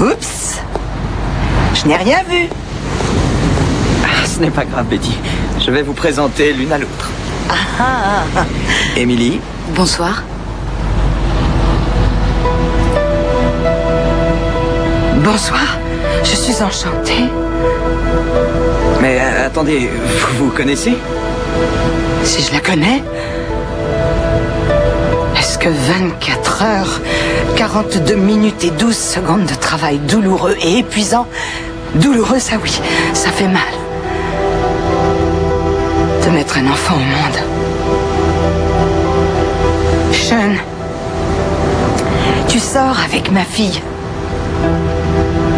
Oups! Je n'ai rien vu. Ah, ce n'est pas grave, Betty. Je vais vous présenter l'une à l'autre. Émilie. Bonsoir. Bonsoir. Je suis enchantée. Mais attendez, vous connaissez? Si je la connais? Est-ce que 24 heures, 42 minutes et 12 secondes de travail douloureux et épuisant? Douloureux, ça oui, ça fait mal. De mettre un enfant au monde. Sean, tu sors avec ma fille.